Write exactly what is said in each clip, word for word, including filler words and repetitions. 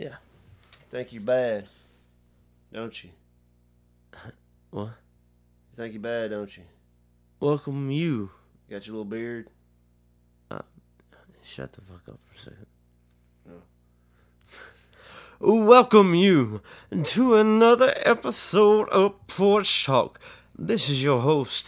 Yeah. Think you're bad, don't you? What? You think you're bad, don't you? Welcome you. Got your little beard? Uh, shut the fuck up for a second. No. Welcome you to another episode of Porch Talk. This is your host,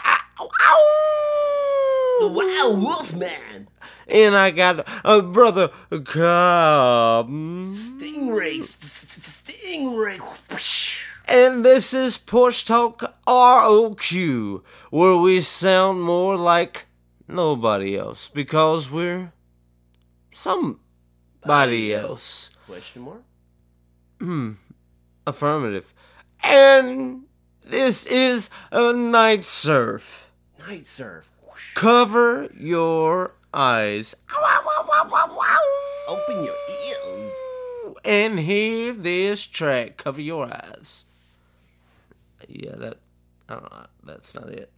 The Wild Wolfman. And I got a brother, Cobb. Stingray. Stingray. And this is Porch Talk R O Q, where we sound more like nobody else because we're somebody else. Question mark? Hmm. Affirmative. And this is a night surf. Night surf. Cover your eyes. Open your ears. And hear this track. Cover your eyes. Yeah, that, I don't know, that's not it.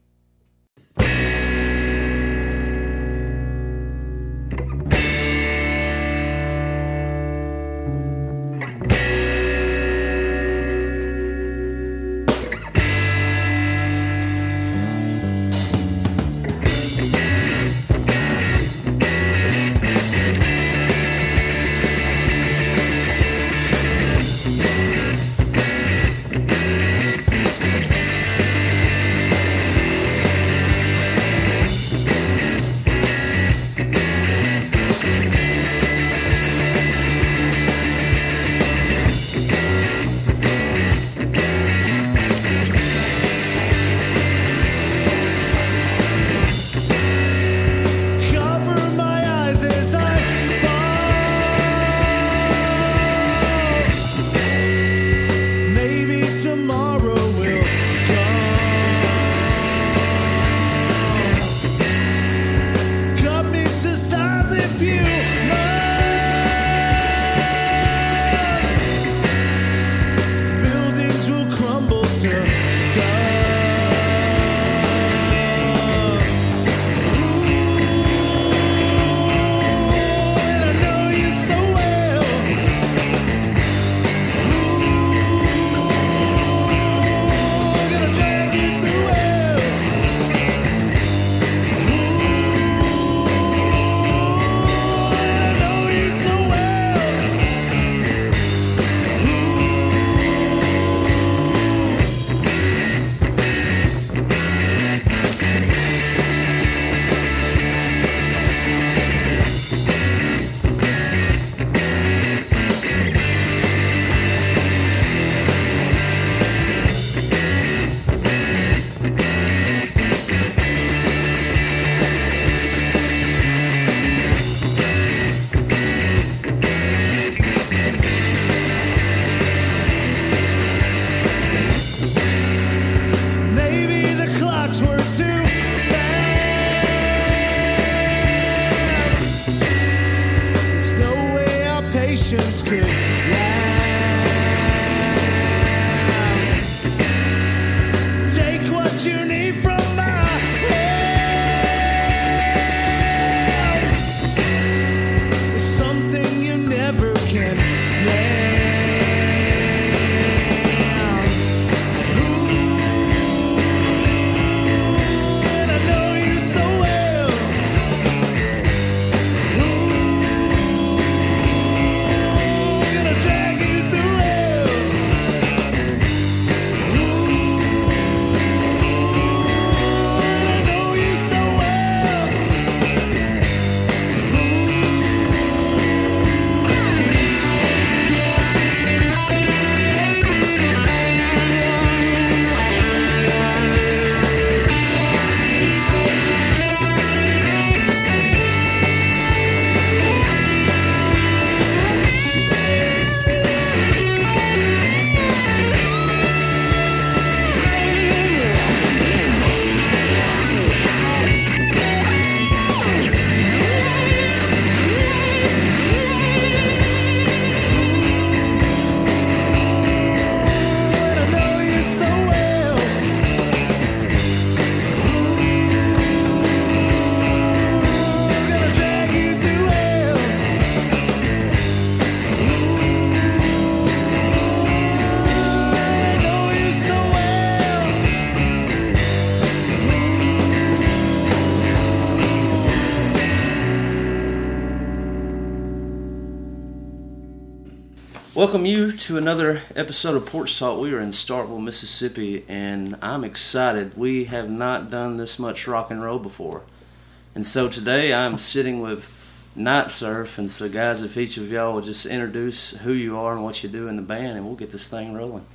Welcome you to another episode of Porch Talk. We are in Starkville, Mississippi, and I'm excited. We have not done this much rock and roll before. And so today I'm sitting with Night Surf, and so guys, if each of y'all would just introduce who you are and what you do in the band, and we'll get this thing rolling.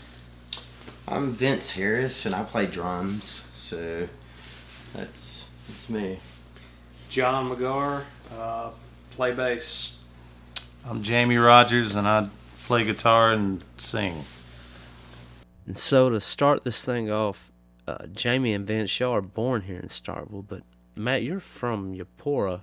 I'm Vince Harris, and I play drums, so that's, that's me. John McGar, uh, play bass. I'm Jamie Rogers, and I play guitar and sing. And so to start this thing off, uh, Jamie and Vince, y'all are born here in Starkville, but Matt, you're from Eupora.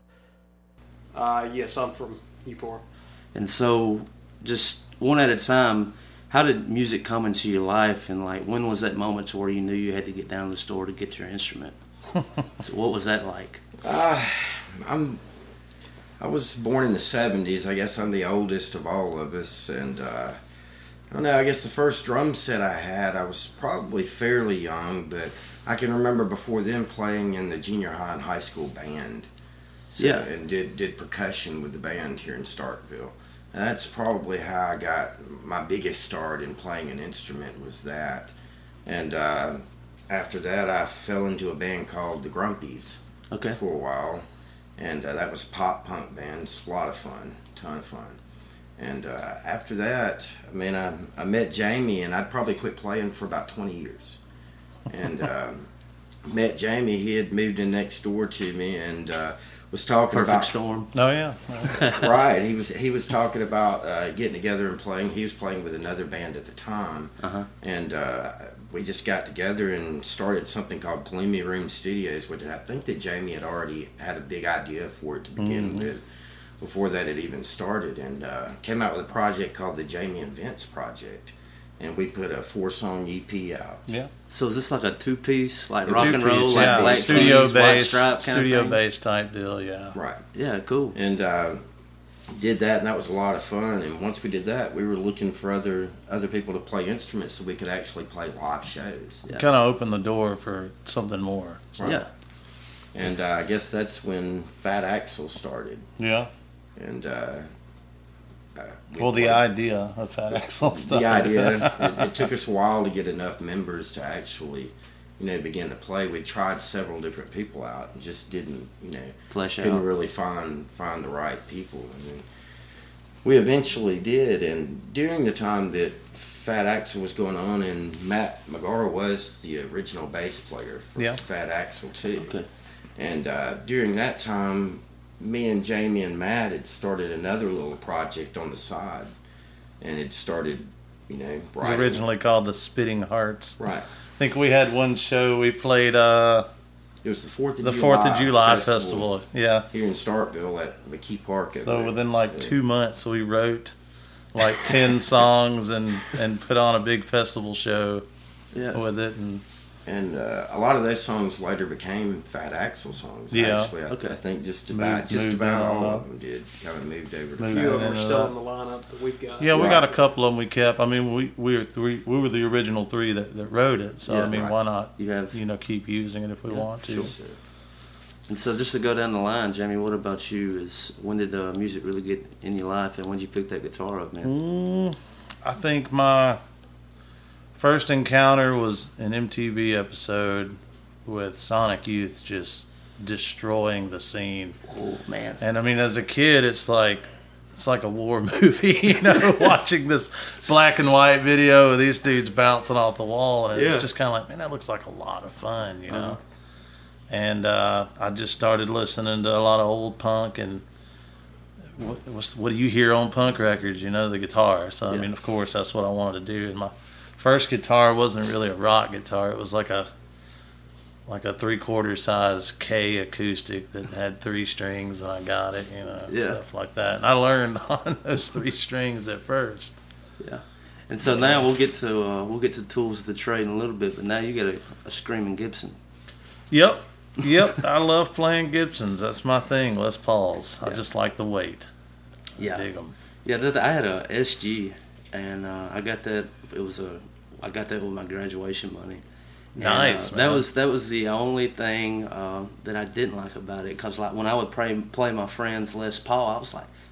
Uh, yes, I'm from Eupora. And so, just one at a time, how did music come into your life, and like when was that moment to where you knew you had to get down to the store to get your instrument? So what was that like? Uh, I'm. I was born in the seventies. I guess I'm the oldest of all of us, and uh, I don't know. I guess the first drum set I had, I was probably fairly young, but I can remember before then playing in the junior high and high school band. So, Yeah. And did did percussion with the band here in Starkville. And that's probably how I got my biggest start in playing an instrument, was that. And uh, after that, I fell into a band called the Grumpies Okay. for a while. And uh, that was a pop punk band. It's a lot of fun, ton of fun. And uh, after that, I mean, I, I met Jamie, and I'd probably quit playing for about twenty years. And um, met Jamie. He had moved in next door to me, and uh, was talking Perfect about storm. Oh, yeah. right. He was he was talking about uh, getting together and playing. He was playing with another band at the time, Uh-huh. and uh, we just got together and started something called Gloomy Room Studios, which I think that Jamie had already had a big idea for it to begin Mm-hmm. with, before that had even started, and uh, came out with a project called the Jamie and Vince Project, and we put a four-song E P out. Yeah. So is this like a two-piece, like A rock and roll, two-piece, like yeah. Black Studio Keys, White based, Stripe kind studio of thing? based type deal, yeah. Right. Yeah, cool. And uh, did that, and that was a lot of fun. And once we did that, we were looking for other other people to play instruments so we could actually play live shows. Yeah. Kind of opened the door for something more. Right. Yeah. And uh, I guess that's when Fat Axel started. Yeah. And uh, uh, we Well, the played- idea of Fat Axel stuff. the idea, it, it took us a while to get enough members to actually, you know, begin to play. We tried several different people out and just didn't, you know, Flesh couldn't out. really find find the right people. And then we eventually did. And during the time that Fat Axel was going on, and Matt McGar was the original bass player for Yeah. Fat Axel too. Okay. And uh, during that time, me and Jamie and Matt had started another little project on the side, and it started, you know, It was writing. originally called the Spitting Hearts. Right. I think we had one show we played uh, It was the Fourth of the July Fourth of July Festival. Yeah. here in Starkville at McKee Park. over So there. within like Yeah. two months, we wrote like ten songs and and put on a big festival show Yeah. with it. And And uh, a lot of those songs later became Fat Axel songs. Yeah. Actually, I, Okay. I think just about Moved- just moved about on all up. of them did kind of moved over to Moved A Fat few of them on are into still that. in the lineup that we've got. yeah, we Right. got a couple of them we kept. I mean, we we were three. We were the original three that, that wrote it. So Yeah, I mean, right. why not? You have, You know, keep using it if we Yeah, want to. So, and so just to go down the line, Jamie, what about you? Is when did uh, music really get in your life, and when did you pick that guitar up, man? Mm, I think my first encounter was an M T V episode with Sonic Youth just destroying the scene. Oh man. And I mean, as a kid, it's like it's like a war movie, you know, watching this black and white video of these dudes bouncing off the wall, and Yeah. it's just kind of like, man, that looks like a lot of fun, you know. Uh-huh. And uh, I just started listening to a lot of old punk, and what, what's, what do you hear on punk records? You know, the guitar. So I Yeah. mean, of course, that's what I wanted to do. And my first guitar wasn't really a rock guitar; it was like a like a three quarter size K acoustic that had three strings, and I got it, you know, Yeah. stuff like that. And I learned on those three strings at first. Yeah. And so now we'll get to uh, we'll get to tools of the trade in a little bit, but now you got a, a screaming Gibson. Yep, yep. I love playing Gibsons. That's my thing. Les Pauls. I Yeah. just like the weight. Yeah. I dig them. Yeah, that, I had a S G, and uh, I got that. It was a I got that with my graduation money. And, Nice, uh, man. That was that was the only thing uh, that I didn't like about it, because like when I would play play my friend's Les Paul, I was like,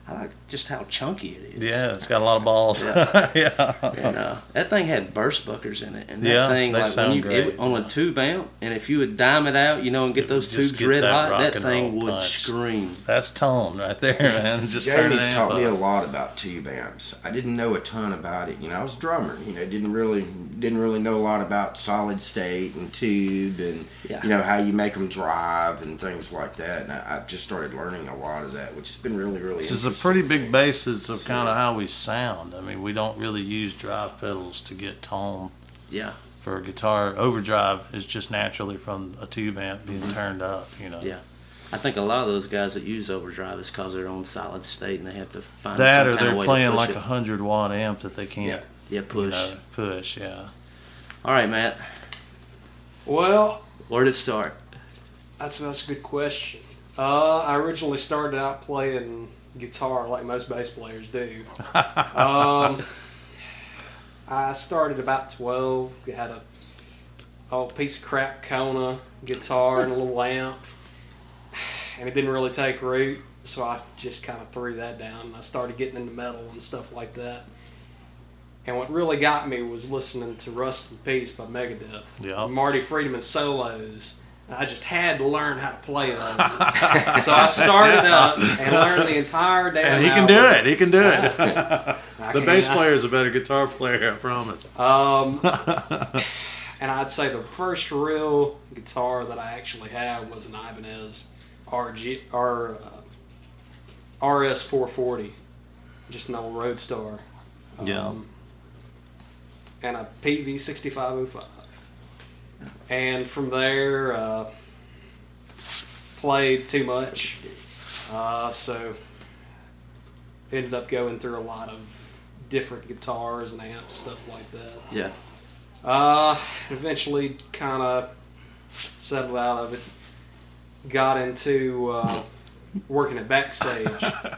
I like just how chunky it is. Yeah, it's got a lot of balls. Yeah. Yeah. And uh, that thing had burst buckers in it, and that Yeah, thing they like sound when you great. it, on a tube amp, and if you would dime it out, you know, and get It those would just tubes get red that hot, rock that and thing roll would punch. scream. That's tone right there, man. Just turn it Jamie's amp taught me a up. lot about tube amps. I didn't know a ton about it. You know, I was a drummer. You know, didn't really didn't really know a lot about solid state and tube and Yeah. you know how you make them drive and things like that. And I, I've just started learning a lot of that, which has been really really. Which is a interesting. pretty big basis of kind of how we sound. I mean, we don't really use drive pedals to get tone Yeah, for a guitar. Overdrive is just naturally from a tube amp being turned up, you know. yeah. I think a lot of those guys that use overdrive is because they're on solid state and they have to find That some or kind of they're way playing to push like it. a hundred watt amp that they can't Yeah. Yeah, you push. know, push, yeah. All right, Matt. Well, Where'd it start? that's that's a good question. Uh, I originally started out playing guitar like most bass players do. um, I started about twelve. We had a old piece of crap Kona guitar and a little amp, and it didn't really take root. So I just kind of threw that down. And I started getting into metal and stuff like that. And what really got me was listening to Rust in Peace by Megadeth. Yeah. Marty Friedman solos. I just had to learn how to play those. So I started up and learned the entire damn And he can do album. it. He can do it. I The can- bass player is a better guitar player, I promise. Um, and I'd say the first real guitar that I actually had was an Ibanez R G, R, uh, R S four forty, just an old Roadstar. Yeah. And a P V sixty-five oh five. And from there, uh, played too much. Uh, so ended up going through a lot of different guitars and amps, stuff like that. Yeah. Uh, eventually kind of settled out of it. Got into uh, working at Backstage.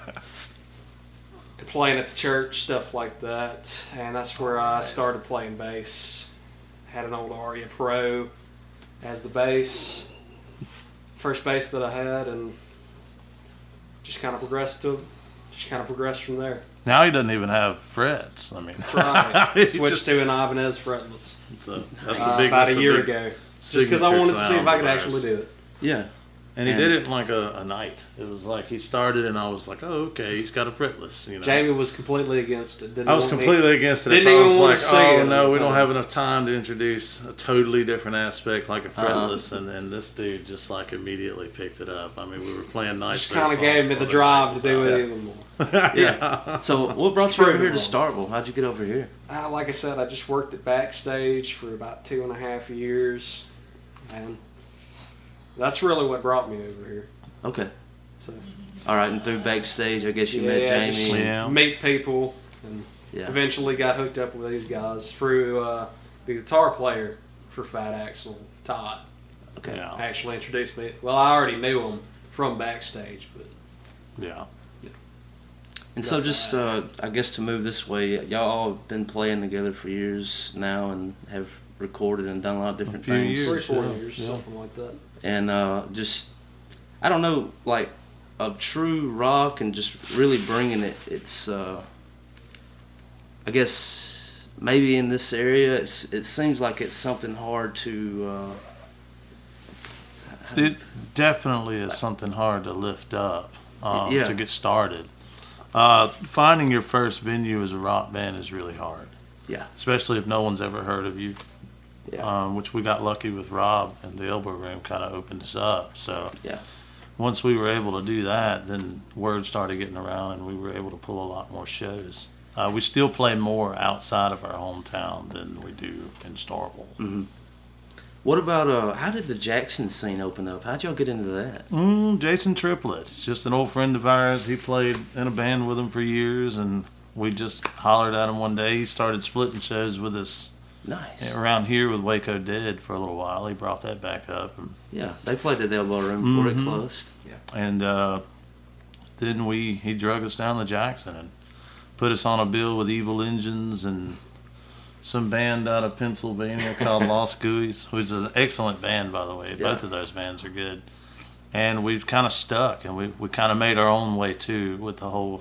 Playing at the church, stuff like that. And that's where I started playing bass. Had an old Aria Pro as the bass. First bass that I had, and just kind of progressed to, just kind of progressed from there. Now he doesn't even have frets. I mean, That's right. He's Switched just- to an Ibanez fretless. it's a- that's Uh, a big, about that's a year big ago. Just because I signature wanted to see if sound I could of actually ours. do it. Yeah. And he And- did it in like a, a night. It was like he started, and I was like, "Oh, okay, he's got a fretless." You know, Jamie was completely against it. Didn't I was want me- completely against it. Didn't I even was wanna like, see "Oh it. no, we don't have enough time to introduce a totally different aspect like a Uh-huh. fretless." And then this dude just like immediately picked it up. I mean, we were playing nice. Just kind of gave me the drive to do it even more. yeah. Yeah. So what brought Just you over prove here it to wrong. Starkville? How'd you get over here? Uh, like I said, I just worked at Backstage for about two and a half years, and that's really what brought me over here. Okay. So All right, and through Backstage, I guess you yeah, met just Jamie. Yeah. meet people, and Yeah. eventually got hooked up with these guys through uh, the guitar player for Fat Axel, Todd. Okay. Yeah. Actually introduced me. Well, I already knew him from Backstage, but Yeah. And so, That's just uh, I guess to move this way, y'all all have been playing together for years now, and have recorded and done a lot of different few things. years. three, four yeah, years, yeah. something like that. And uh, just I don't know, like of true rock and just really bringing it. It's uh, I guess maybe in this area, it's, it seems like it's something hard to. Uh, It definitely is something hard to lift up um, Yeah. to get started. Uh, finding your first venue as a rock band is really hard. Yeah. Especially if no one's ever heard of you. Yeah. Um, which we got lucky with Rob, and the Elbow Room kind of opened us up. So Yeah. once we were able to do that, then word started getting around, and we were able to pull a lot more shows. Uh, we still play more outside of our hometown than we do in Starkville. hmm What about uh? How did the Jackson scene open up? How'd y'all get into that? Mm, Jason Triplett, he's just an old friend of ours. He played in a band with him for years, and we just hollered at him one day. He started splitting shows with us Nice. around here with Waco Dead for a little while. He brought that back up, and, Yeah, they played at the Elbow Room before Mhm. it closed. and uh, then we he drug us down to Jackson and put us on a bill with Evil Engines and some band out of Pennsylvania called Lost Gooeyes, which is an excellent band, by the way. Yeah. Both of those bands are good. And we've kind of stuck, and we, we kind of made our own way, too, with the whole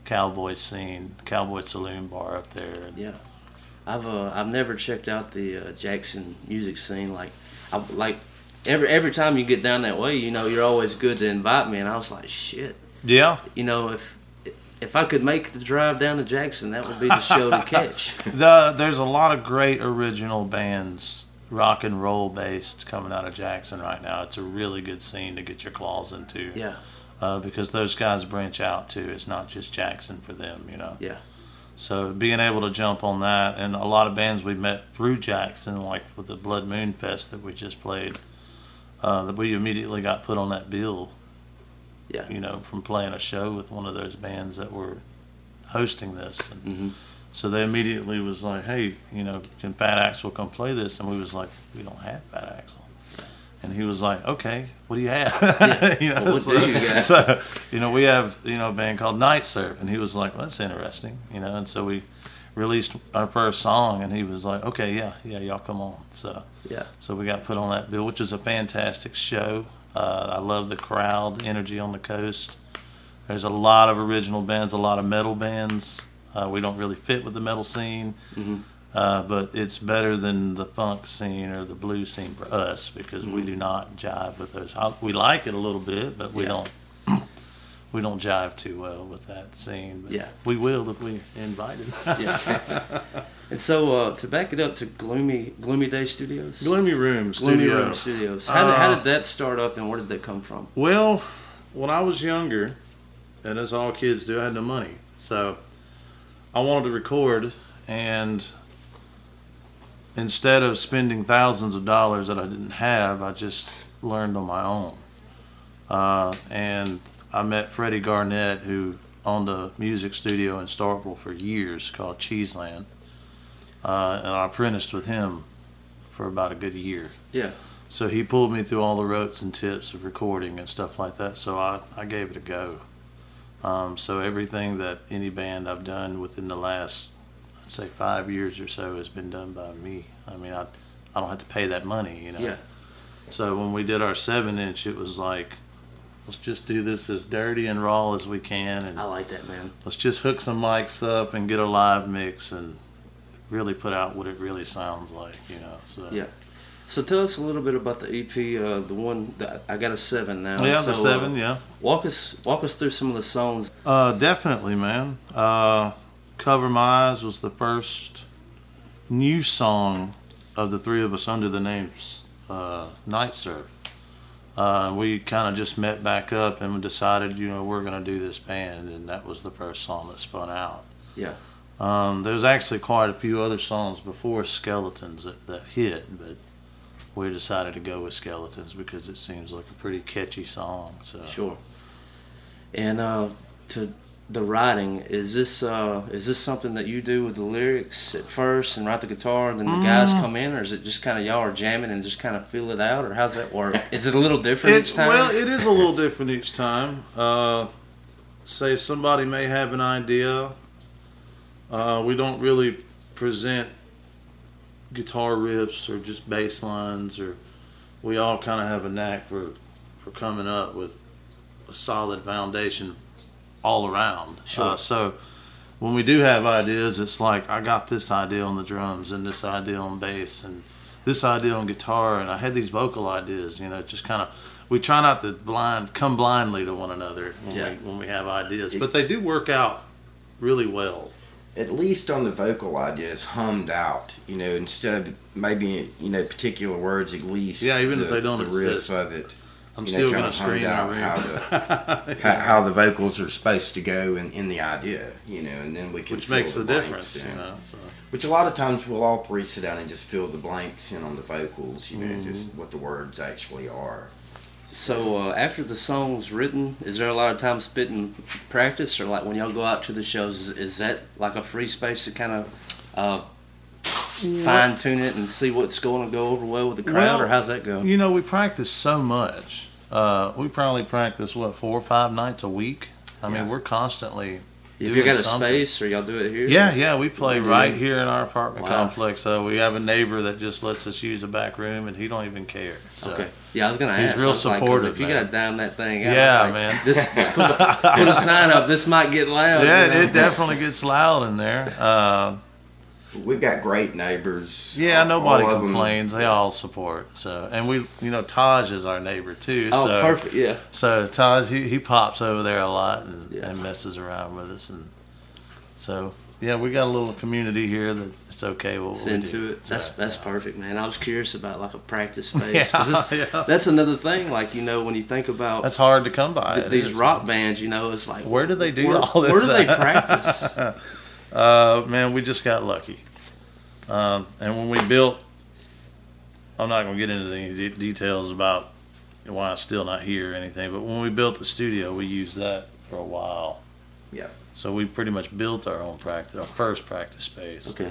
cowboy scene, cowboy saloon bar up there. And Yeah, I've uh, I've never checked out the uh, Jackson music scene. Like, I like every every time you get down that way, you know, you're always good to invite me. And I was like, shit, yeah, you know, if if I could make the drive down to Jackson, that would be the show to catch. the, there's a lot of great original bands, rock and roll based, coming out of Jackson right now. It's a really good scene to get your claws into. Yeah, Uh, because those guys branch out too. It's not just Jackson for them, you know. yeah, So being able to jump on that, and a lot of bands we met through Jackson, like with the Blood Moon Fest that we just played, uh, that we immediately got put on that bill, yeah. you know, from playing a show with one of those bands that were hosting this. And hmm so they immediately was like, hey, you know, can Fat Axel come play this? And we was like, we don't have Fat Axel. And he was like, okay, what do you have? Yeah. you know, Well, what so, do you got? So, you know, we have, you know, a band called Night Surf. And he was like, well, that's interesting, you know. And so we released our first song, and he was like, okay, yeah, yeah, y'all come on. So, Yeah. so we got put on that bill, which is a fantastic show. Uh, I love the crowd, energy on the coast. There's a lot of original bands, a lot of metal bands. Uh, we don't really fit with the metal scene. hmm Uh, but it's better than the funk scene or the blues scene for us, because we do not jive with those. I, we like it a little bit, but we Yeah. don't we don't jive too well with that scene. But Yeah. we will if we invited. Yeah. And so uh, to back it up to Gloomy Gloomy Day Studios, Gloomy Room Gloomy Studio. Room Studios. How did, how Uh, did that start up, and where did that come from? Well, when I was younger, and as all kids do, I had no money, so I wanted to record, and instead of spending thousands of dollars that I didn't have, I just learned on my own. Uh, and I met Freddie Garnett, who owned a music studio in Starkville for years called Cheeseland. Uh, and I apprenticed with him for about a good year. Yeah. So he pulled me through all the ropes and tips of recording and stuff like that. So I, I gave it a go. Um, so everything that any band I've done within the last, I'd say five years or so, has been done by me. I mean, I, I don't have to pay that money, you know. Yeah. So when we did our seven inch, it was like, let's just do this as dirty and raw as we can, and I like that, man. let's just hook some mics up and get a live mix and really put out what it really sounds like, you know. So Yeah. So tell us a little bit about the E P, uh, the one that I got a seven now. yeah, so, the seven, uh, yeah. Walk us walk us through some of the songs. Uh, definitely, man. Uh, Cover My Eyes was the first new song of the three of us under the name uh, Night Surf. Uh, we kind of just met back up and decided, you know, we're going to do this band, and that was the first song that spun out. Yeah. Um, there's actually quite a few other songs before Skeletons that, that hit, but we decided to go with Skeletons because it seems like a pretty catchy song. So Sure. And uh, to the writing, is this uh, is this something that you do with the lyrics at first and write the guitar, and then the guys Mm. come in, or is it just kind of y'all are jamming and just kind of feel it out, or how's that work? Is it a little different It's, each time? well, it is a little different each time. Uh, say somebody may have an idea. Uh, we don't really present guitar riffs or just bass lines, or we all kind of have a knack for for coming up with a solid foundation all around. Sure. Uh, so when we do have ideas, it's like, I got this idea on the drums and this idea on bass and this idea on guitar, and I had these vocal ideas, you know, just kind of, we try not to blind come blindly to one another when, Yeah. we, when we have ideas, but they do work out really well. At least on the vocal ideas, hummed out. You know, instead of maybe you know particular words, at least Yeah, even the, if they don't the riff exist. of it. I'm you know, still kinda going to scream hummed in out the how the how, how the vocals are supposed to go in, in the idea. You know, and then we can which fill makes the, blanks difference, in. you know. So. Which a lot of times we'll all three sit down and just fill the blanks in on the vocals. You know, Mm-hmm. just what the words actually are. So uh, after the song's written, is there a lot of time spent in practice, or like when y'all go out to the shows, is, is that like a free space to kind of uh, fine tune it and see what's going to go over well with the crowd, Well, or how's that go? You know, we practice so much. Uh, we probably practice, what, four or five nights a week? I mean, Yeah. we're constantly If you doing got a something. space, or y'all do it here? Yeah, yeah, we play You right do? here in our apartment Wow. complex. So we have a neighbor that just lets us use the back room, and he don't even care. So. Okay. Yeah, I was gonna He's ask. real I was like, 'cause supportive, if you man. gotta dime that thing out, Yeah, I was like, man. This just put a, put a sign up. This might get loud. Yeah, you know? it definitely gets loud in there. Uh, We've got great neighbors. yeah, All- nobody all of 'em- complains. They all support. So, and we, you know, Taj is our neighbor too. Oh, so, perfect. Yeah. So Taj, he, he pops over there a lot and, Yeah. and messes around with us, and so yeah, we got a little community here that it's okay what It's we into do. it. That's So, that's yeah. perfect, man. I was curious about like a practice space. Yeah, 'Cause this- yeah. That's another thing. Like, you know, when you think about That's hard to come by. th- It these is, rock man. bands, you know, it's like Where do they do where, all this? Where do they at? practice? Uh, man, we just got lucky. Um, and when we built, I'm not going to get into any de- details about why it's still not here or anything, but when we built the studio, we used that for a while. Yeah. So we pretty much built our own practice, our first practice space. Okay.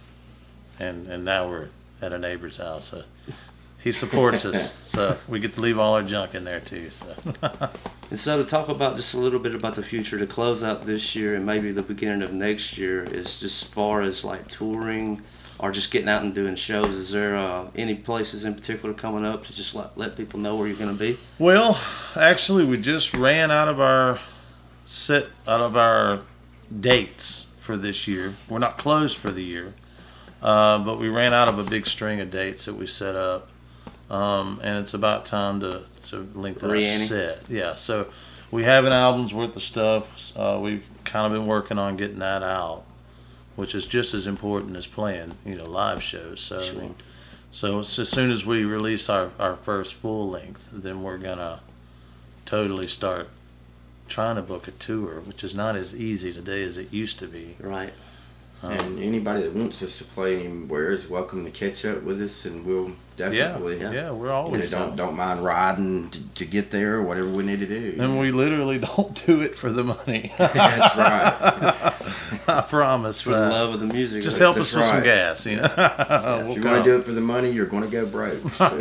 And, and now we're at a neighbor's house. So he supports us. So we get to leave all our junk in there too. So. And so to talk about just a little bit about the future to close out this year and maybe the beginning of next year is just as far as like touring or just getting out and doing shows. Is there uh, any places in particular coming up to just let, let people know where you're going to be? Well, actually, we just ran out of our set out of our dates for this year. We're not closed for the year, uh, but we ran out of a big string of dates that we set up, um, and it's about time to to lengthen our Re-ante. set. Yeah, so we have an album's worth of stuff. Uh, we've kind of been working on getting that out, which is just as important as playing, you know, live shows. So. I Sure. mean, So it's as soon as we release our, our first full length, then we're gonna totally start trying to book a tour, which is not as easy today as it used to be. Right. Um, And anybody that wants us to play anywhere is welcome to catch up with us, and we'll yeah, definitely. yeah, we're You know, always don't don't mind riding to, to get there or whatever we need to do. and we literally don't do it for the money. That's right. I promise. For the that. love of the music. Just right? help That's us with some right. gas, you know. If We'll you're going come. to do it for the money, you're going to go broke. So,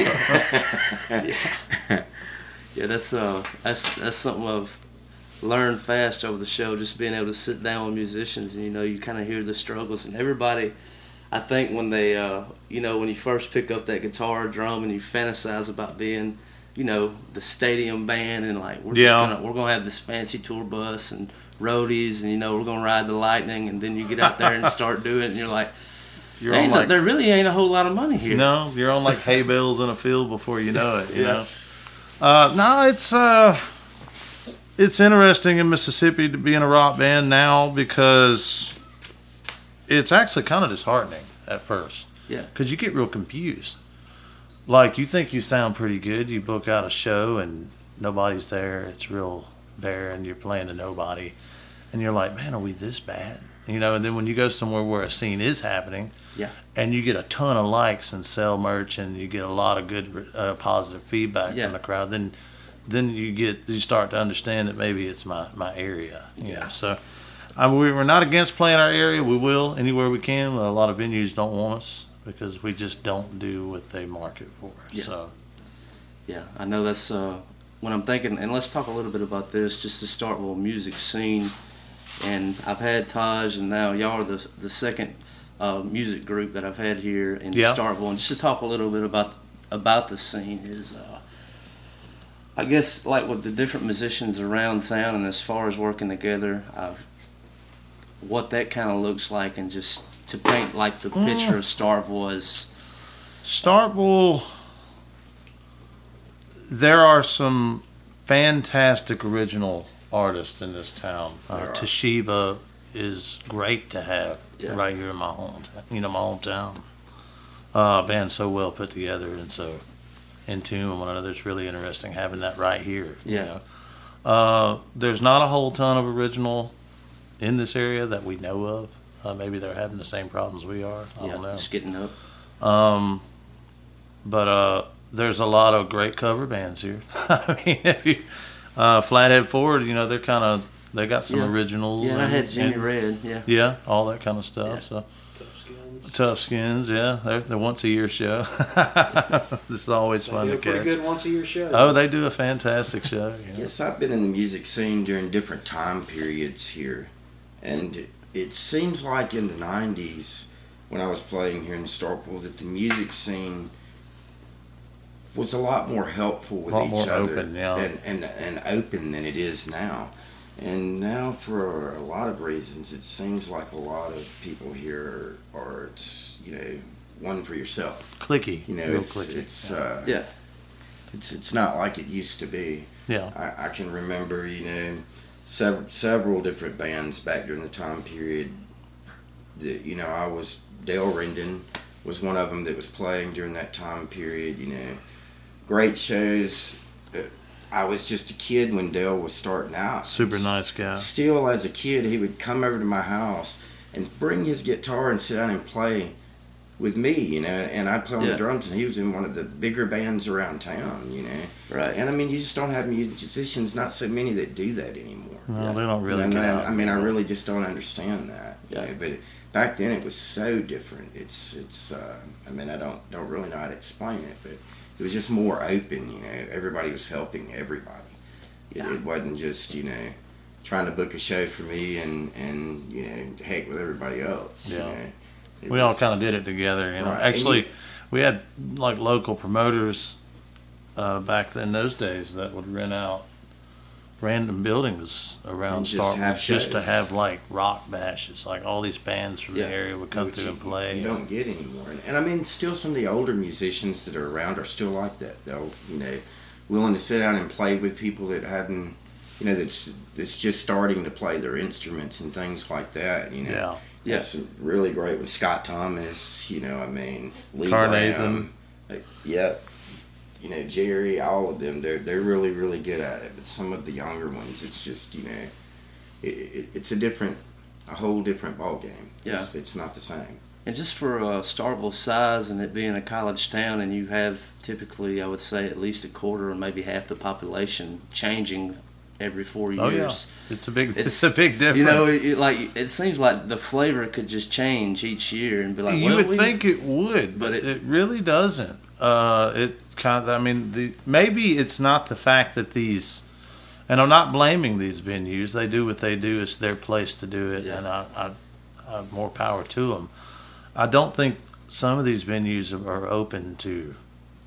Yeah, that's uh, that's that's something I've learned fast over the show. Just being able to sit down with musicians, and you know, you kind of hear the struggles. And everybody, I think, when they, uh, you know, when you first pick up that guitar, or drum, and you fantasize about being, you know, the stadium band, and like we're Yeah. just gonna we're gonna have this fancy tour bus and roadies, and you know, we're gonna ride the Lightning, and then you get out there and start doing it, and you're like, You're ain't on no- like there really ain't a whole lot of money here. no, you're on like hay bales in a field before you know it. You Yeah. know. Uh, no, it's uh, it's interesting in Mississippi to be in a rock band now because it's actually kind of disheartening at first. Yeah. Because you get real confused. Like you think you sound pretty good, you book out a show and nobody's there. It's real barren. You're playing to nobody, and you're like, man, are we this bad? You know. And then when you go somewhere where a scene is happening, Yeah. and you get a ton of likes and sell merch, and you get a lot of good uh, positive feedback Yeah. from the crowd, then then you get you start to understand that maybe it's my my area. You Yeah. know. So I mean, we're not against playing our area. We will anywhere we can. A lot of venues don't want us because we just don't do what they market for. Yeah. So Yeah, I know that's uh, when I'm thinking, and let's talk a little bit about this just to start with music scene. And I've had Taj, and now y'all are the the second uh, music group that I've had here in Yeah. Starkville. And just to talk a little bit about about the scene is, uh, I guess, like with the different musicians around town, and as far as working together, uh, what that kind of looks like, and just to paint like the picture of Starkville as. Starkville, there are some fantastic original artists in this town. Uh, There are. Toshiba is great to have Yeah. right here in my hometown. You know, my hometown. Uh, band so well put together and so in tune with one another. It's really interesting having that right here. you Yeah. know. Uh, there's not a whole ton of original in this area that we know of. Uh, maybe they're having the same problems we are. I Yeah, don't know. just getting up. Um, but uh, there's a lot of great cover bands here. I mean, if you uh, Flathead Ford, you know, they're kind of they got some Yeah. originals. Yeah, and I and- had Jimmy and- Red. Yeah. Yeah, all that kind of stuff. Yeah. So Tough skins. Tough Skins, yeah, they're the once a year show. It's always They fun do to a pretty catch. good once a year show. Oh, they do a fantastic show. Yeah. yes, I've been in the music scene during different time periods here. And it, it seems like in the nineties, when I was playing here in Starkville, that the music scene was a lot more helpful with A lot each more other open, yeah. and, and, and open than it is now. And now, for a lot of reasons, it seems like a lot of people here are, are it's, you know, one for yourself. Clicky. You know, Real it's clicky. it's yeah. uh, Yeah. it's it's not like it used to be. yeah. I, I can remember, you know, several several different bands back during the time period. That, you know, I was Dale Rendon was one of them that was playing during that time period. You know, great shows. Uh, I was just a kid when Dale was starting out. Super nice guy. Still, as a kid, he would come over to my house and bring his guitar and sit down and play with me, you know, and I'd play on Yeah. the drums, and he was in one of the bigger bands around town, you know. Right. And I mean, you just don't have musicians, not so many that do that anymore. No, they don't really And get I, out. I mean, I really just don't understand that. you Yeah. know, But back then, it was so different. It's, it's. Uh, I mean, I don't, don't really know how to explain it, but it was just more open. You know, everybody was helping everybody. It, Yeah. it wasn't just, you know, trying to book a show for me and and you know, heck with everybody else. Yeah. You know. It We all was- kind of did it together. You know, Right. And actually, you- we had like local promoters uh, back in those days that would rent out random buildings around And just have Starkville just to shows. have like rock bashes. Like all these bands from Yeah. the area would come which through you, and play. You don't get anymore. And, and I mean, still some of the older musicians that are around are still like that. They'll, you know, willing to sit down and play with people that hadn't, you know, that's that's just starting to play their instruments and things like that. You know. Yeah. Yeah. That's really great with Scott Thomas. You know, I mean, Lee Carnathan. Graham. uh, Yeah. You know, Jerry, all of them, they're they're really, really good at it. But some of the younger ones, it's just, you know, it, it, it's a different, a whole different ball game. Yeah. It's, it's not the same. And just for uh, Starkville's size and it being a college town, and you have typically, I would say, at least a quarter or maybe half the population changing every four years. Oh yeah, it's a big it's, It's- a big difference. You know, it, like it seems like the flavor could just change each year and be like, you well, would we, think it would, but but it- it, really doesn't. Uh, it kind of, I mean, the maybe it's not the fact that these, and I'm not blaming these venues. They do what they do. It's their place to do it, Yeah. and I, I, I have more power to them. I don't think some of these venues are, are open to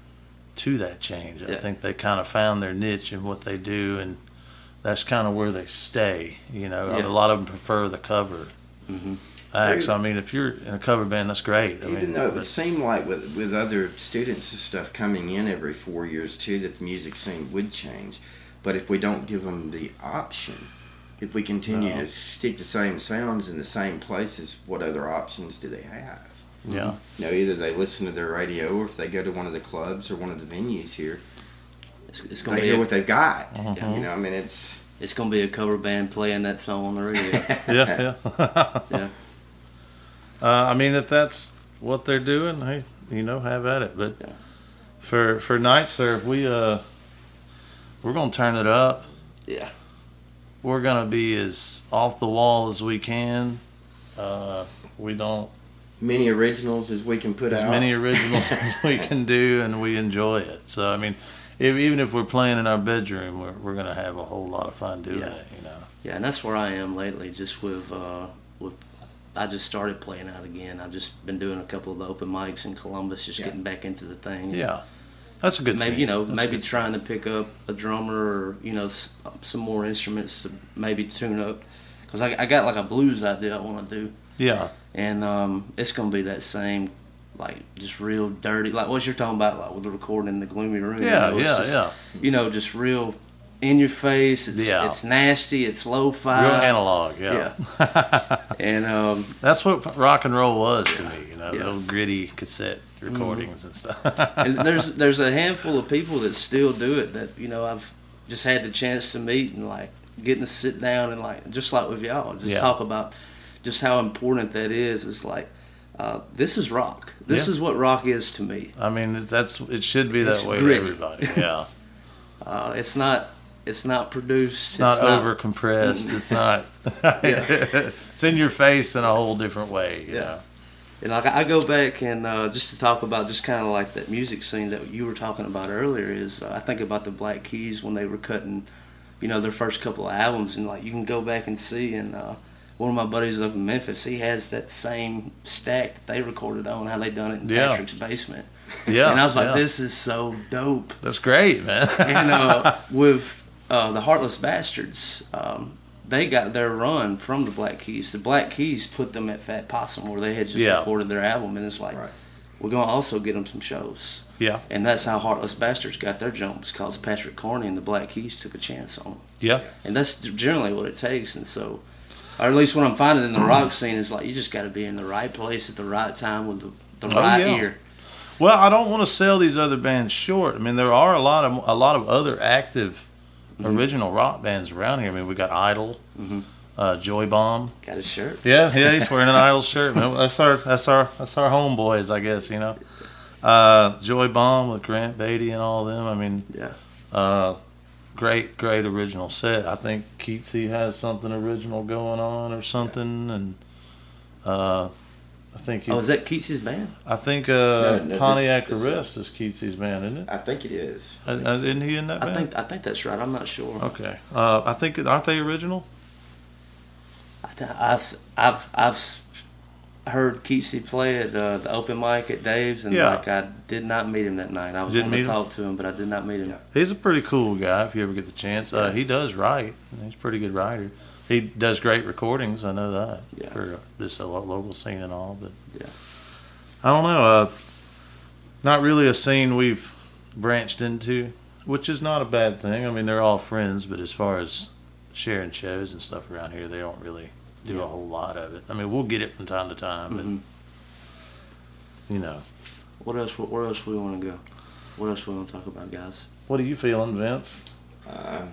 to that change. I Yeah. think they kind of found their niche in what they do, and that's kind of where they stay. You know, Yeah. a lot of them prefer the cover Mhm. acts. I mean, if you're in a cover band, that's great. I Even mean, though it but- would seem like with with other students and stuff coming in every four years too, that the music scene would change. But if we don't give them the option, if we continue No. to stick the same sounds in the same places, what other options do they have? yeah. You know, either they listen to their radio, or if they go to one of the clubs or one of the venues here, It's, it's gonna they be hear a, what they've got. Mhm. You know, I mean, it's it's gonna be a cover band playing that song on the radio. Yeah, yeah. Yeah. Uh, I mean, if that's what they're doing, hey, you know, have at it. But Yeah. for for night serve, we uh, we're gonna turn it up. Yeah. We're gonna be as off the wall as we can. Uh, we don't many originals as we can put as out. many originals as we can do, and we enjoy it. So I mean, if, even if we're playing in our bedroom, we're we're gonna have a whole lot of fun doing Yeah. it. You know. Yeah, and that's where I am lately. Just with uh, with, I just started playing out again. I've just been doing a couple of the open mics in Columbus, just Yeah. getting back into the thing. Yeah, that's a good. Maybe scene. you know, That's a maybe good trying to pick up a drummer or you know s- some more instruments to maybe tune up. Cause I, I got like a blues idea I want to do, scene. Yeah, and um, it's gonna be that same, like just real dirty, like what you're talking about, like with the recording in the gloomy room. yeah, you know, it's yeah, just, yeah. You know, just real in your face. It's Yeah. it's nasty. It's lo-fi. Real analog. Yeah. And um, That's what rock and roll was to me, you know, Yeah. the old gritty cassette recordings and stuff. and there's there's a handful of people that still do it that you know I've just had the chance to meet and like getting to sit down and like just like with y'all just Yeah. talk about just how important that is. It's like uh, this is rock. This Yeah. is what rock is to me. I mean, that's it should be It's that way gritty. for everybody. Yeah, Uh, it's not it's not produced. it's not over compressed. It's not. It's in your face in a whole different way. You Yeah. know? And like I go back and uh, just to talk about just kind of like that music scene that you were talking about earlier is uh, I think about the Black Keys when they were cutting, you know, their first couple of albums and like you can go back and see and uh, one of my buddies up in Memphis, he has that same stack that they recorded on, how they done it in Yeah. Patrick's basement. Yeah. And I was like, yeah. this is so dope. That's great, man. And uh, with uh, the Heartless Bastards, um, they got their run from the Black Keys. The Black Keys put them at Fat Possum, where they had just Yeah. recorded their album, and it's like, Right. we're going to also get them some shows. Yeah. And that's how Heartless Bastards got their jumps, because Patrick Corney and the Black Keys took a chance on them. Yeah. And that's generally what it takes. And so, or at least what I'm finding in the rock scene is like, you just got to be in the right place at the right time with the, the Oh, right yeah. ear. Well, I don't want to sell these other bands short. I mean, there are a lot of a lot of other active Mhm. original rock bands around here. I mean, we got Idol, Mhm. uh, Joy Bomb. Got his shirt. Yeah, yeah, he's wearing an Idol shirt, man. That's our that's our that's our homeboys, I guess. You know, uh, Joy Bomb with Grant Beatty and all of them. I mean, Yeah. uh, great, great original set. I think Keatsy has something original going on or something, and uh, I think he. Oh, is that Keats' band? I think uh, No, no, Pontiac this- this, uh, Arrest is Keatsy's band, isn't it? I think it is. I Uh, think uh, so. isn't he in that I band? think I think that's right. I'm not sure. Okay. Uh, I think aren't they original? I, th- I, have I've s- heard Keatsy play at uh, the open mic at Dave's, and Yeah. like I did not meet him that night. I was Didn't going meet to him? talk to him, but I did not meet him. Yeah. He's a pretty cool guy. If you ever get the chance, uh, he does write. He's a pretty good writer. He does great recordings. I know that Yeah. for uh, just a lo- local scene and all. But Yeah. I don't know. Uh, not really a scene we've branched into, which is not a bad thing. I mean, they're all friends, but as far as sharing shows and stuff around here, they don't really do a whole lot of it. I mean, we'll get it from time to time, but Mhm. you know. What else? Where else we want to go? What else we want to talk about, guys? What are you feeling, Vince? Um,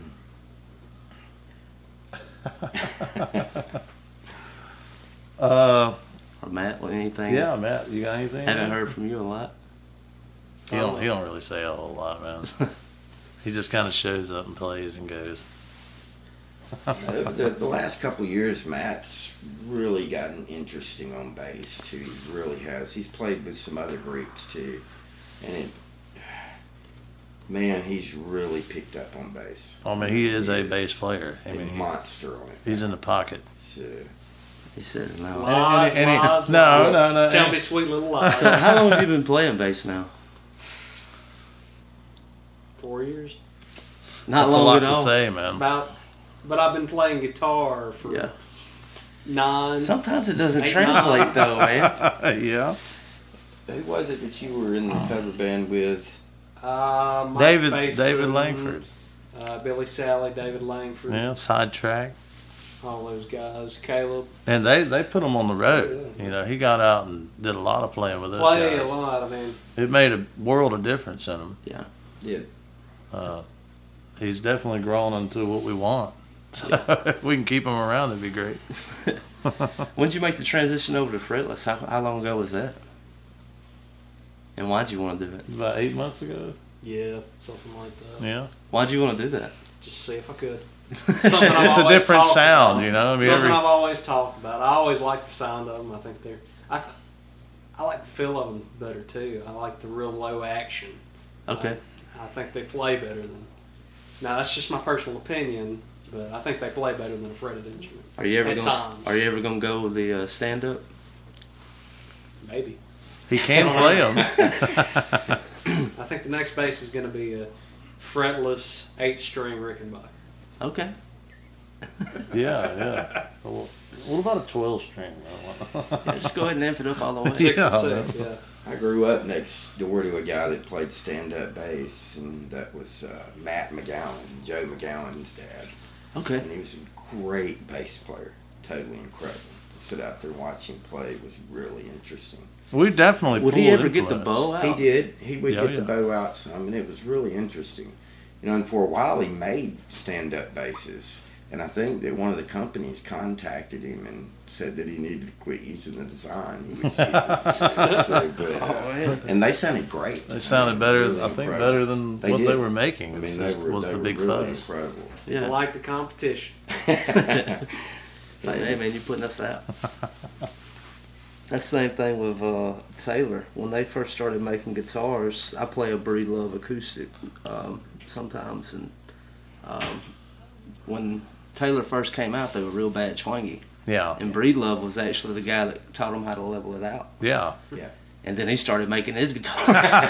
uh, Or Matt? What, anything? yeah, Matt, you got anything? Haven't heard from you a lot. He don't. He don't really say a whole lot, man. He just kind of shows up and plays and goes. the, the, the last couple of years, Matt's really gotten interesting on bass too. He really has. He's played with some other groups too, and it, man, he's really picked up on bass. I mean, he is He a is bass player. I a mean, he- monster on it. he's in the pocket. So, He says no. Lies, and he- lies, no, lies. no, no, Tell and- me sweet little lies. So how long have you been playing bass now? Four years. Not That's a long lot at to all. say, man. About, but I've been playing guitar for Yeah. nine. Sometimes it doesn't Eight, translate nine. though, man. yeah. who was it that you were in the cover band with? Uh, Mike David Faison, David Langford. uh, Billy Sally, David Langford, Yeah, sidetrack. all those guys. Caleb, And they, they put him on the road. You know, he got out and did a lot of playing with those play guys. a lot. I mean, It made a world of difference in him. Yeah. Yeah. Uh, he's definitely grown into what we want. So if we can keep him around, that'd be great. When did you make the transition over to fretless? How, how long ago was that? And why'd you want to do it? About eight months ago. yeah, something like that. Yeah. Why'd you want to do that? Just see if I could. Something I've It's a always different talked sound, about. you know. I mean, Something every I've always talked about. I always like the sound of them. I think they're. I, th- I like the feel of them better too. I like the real low action. Okay. I think they play better than. Now that's just my personal opinion, but I think they play better than a fretted instrument. Are you ever At gonna times. Are you ever gonna go with the uh, stand up? Maybe. he can play them. I think the next bass is going to be a fretless eight string Rickenbacker. Okay. yeah, yeah. Well, what about a twelve string? Yeah, just go ahead and amp it up all the way. Six Yeah, and six, yeah. I grew up next door to a guy that played stand-up bass, and that was uh, Matt McGowan, Joe McGowan's dad. Okay. And he was a great bass player, totally incredible. To sit out there and watch him play was really interesting. We definitely Would pulled he ever get the influence. bow out? He did. He would Yeah, get yeah. the bow out some, and it was really interesting. You know, and for a while he made stand-up basses. And I think that one of the companies contacted him and said that he needed to quit using the design he was using. So, but, uh, Oh, man. and they sounded great. They sounded better, Really I think, incredible. better than They what did. they were making. I mean, was, they were, was they the were big really fuzz. incredible. I Yeah. like the competition. It's like, hey man, you're putting us out. That's the same thing with uh, Taylor. When they first started making guitars, I play a Breed Love acoustic um, sometimes, and um, when Taylor first came out, they were real bad twangy. Yeah. And Breedlove was actually the guy that taught him how to level it out. Yeah. And then he started making his guitars.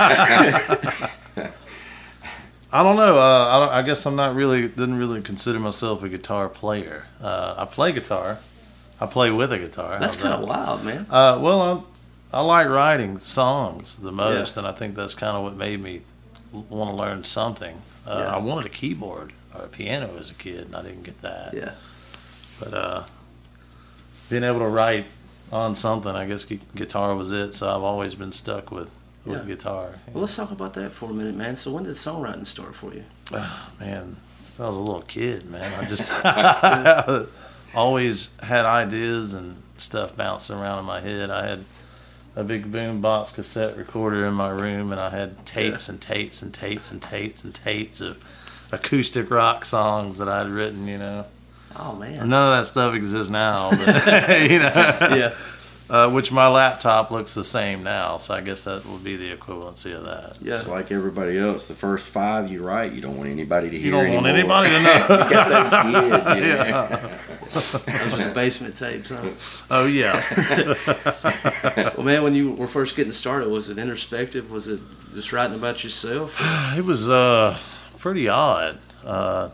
I don't know. Uh, I, don't, I guess I'm not really, didn't really consider myself a guitar player. Uh, I play guitar. I play with a guitar. That's How's kind of that? wild, man. Uh, well, I, I like writing songs the most, Yes. and I think that's kind of what made me want to learn something. Uh, Yeah. I wanted a keyboard or a piano as a kid, and I didn't get that. Yeah. But uh, being able to write on something, I guess gu- guitar was it. So I've always been stuck with, with Yeah. guitar. Well, let's talk about that for a minute, man. So when did songwriting start for you? Man, since I was a little kid, man, I just always had ideas and stuff bouncing around in my head. I had a big boombox cassette recorder in my room, and I had tapes Yeah. and tapes and tapes and tapes and tapes of acoustic rock songs that I'd written, you know. Oh, man. None of that stuff exists now, but, you know. Yeah. Uh, which my laptop looks the same now, so I guess that would be the equivalency of that. Yeah. It's like everybody else. The first five you write, you don't want anybody to hear You don't want anymore. anybody to know. You got those hid, you know? Yeah. Those were the basement tapes, huh? Oh, yeah. Well, man, when you were first getting started, was it introspective? Was it just writing about yourself? It was uh, pretty odd. Uh,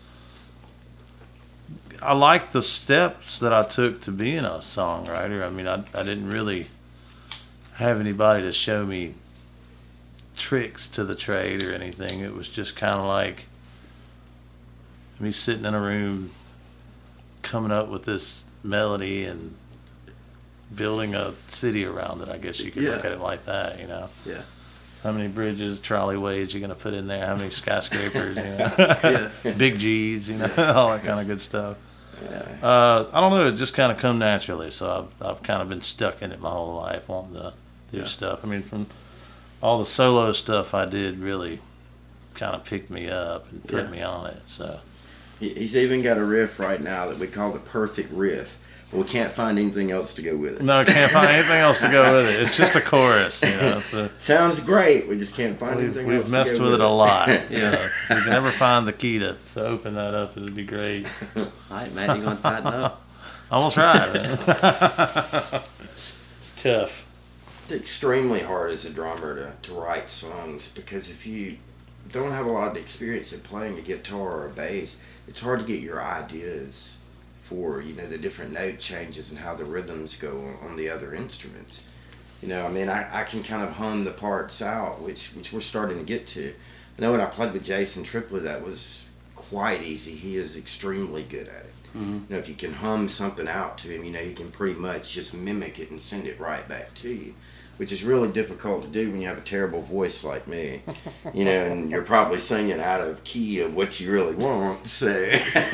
I liked the steps that I took to being a songwriter. I mean, I, I didn't really have anybody to show me tricks to the trade or anything. It was just kind of like me sitting in a room coming up with this melody and building a city around it. I guess you could Yeah. look at it like that, you know. Yeah. How many bridges, trolleyways you're gonna put in there? How many skyscrapers? You know, Yeah. big G's, you know, all that kind of good stuff. Yeah. Uh, I don't know. It just kind of come naturally. So I've I've kind of been stuck in it my whole life, wanting to do Yeah. stuff. I mean, from all the solo stuff I did, really kind of picked me up and put Yeah. me on it. So He- He's even got a riff right now that we call the perfect riff. But we can't find anything else to go with it. no, I can't find anything else to go with it. It's just a chorus, you know. So Sounds great. We just can't find we've, anything else we've to messed go with it a lot. Yeah. So if we can ever find the key to, to open that up, it'd be great. All right, man, you going to tighten up? I'm gonna try it, man. It's tough. It's extremely hard as a drummer to, to write songs because if you don't have a lot of experience in playing a guitar or a bass, it's hard to get your ideas for, you know, the different note changes and how the rhythms go on, on the other instruments. You know, I mean, I, I can kind of hum the parts out, which which we're starting to get to. I know when I played with Jason Triplett, that was quite easy. He is extremely good at it. Mm-hmm. You know, if you can hum something out to him, you know, he can pretty much just mimic it and send it right back to you, which is really difficult to do when you have a terrible voice like me, you know, and you're probably singing out of key of what you really want, so.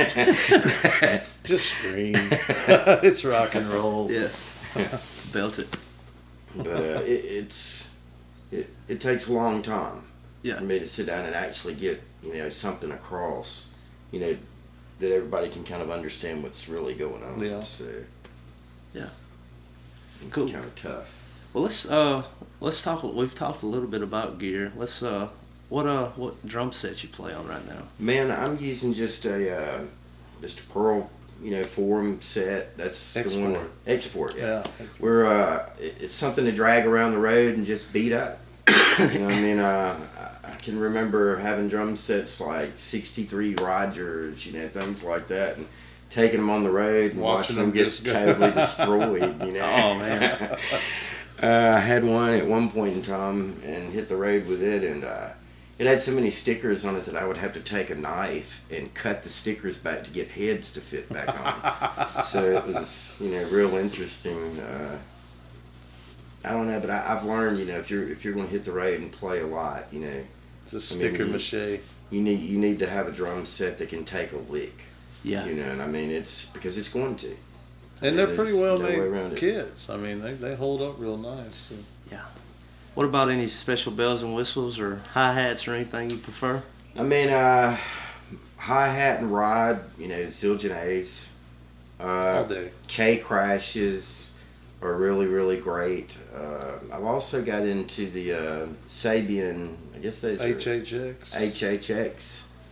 Just scream. It's rock and roll. Yeah. Belt it. But uh, it, it's, it, it takes a long time Yeah. for me to sit down and actually get, you know, something across, you know, that everybody can kind of understand what's really going on. Yeah. So. Yeah. It's Cool. kind of tough. Well, let's uh let's talk. We've talked a little bit about gear. Let's uh what uh what drum set you play on right now? Man, I'm using just a uh, just a Pearl, you know, forum set. That's the one. Export. Export, yeah. Yeah. We're uh, it- it's something to drag around the road and just beat up. You know, what I mean, uh, I can remember having drum sets like sixty-three Rogers, you know, things like that, and taking them on the road and Watching watching, them them get just go. totally destroyed. You know. Oh, man. Uh, I had one at one point in time and hit the road with it, and uh, it had so many stickers on it that I would have to take a knife and cut the stickers back to get heads to fit back on. So it was, you know, real interesting. Uh, I don't know, but I, I've learned, you know, if you're if you're going to hit the road and play a lot, you know, It's a I mean, sticker you- mache. you need you need to have a drum set that can take a lick. Yeah. You know, and I mean, it's because it's going to. And they're There's pretty well no way around made it. kits. I mean, they, they hold up real nice. So. What about any special bells and whistles or hi hats or anything you prefer? I mean, uh, hi hat and ride, you know, Zildjian Ace. Uh, All day. K crashes are really, really great. Uh, I've also got into the uh, Sabian, I guess those H are H X. H H X.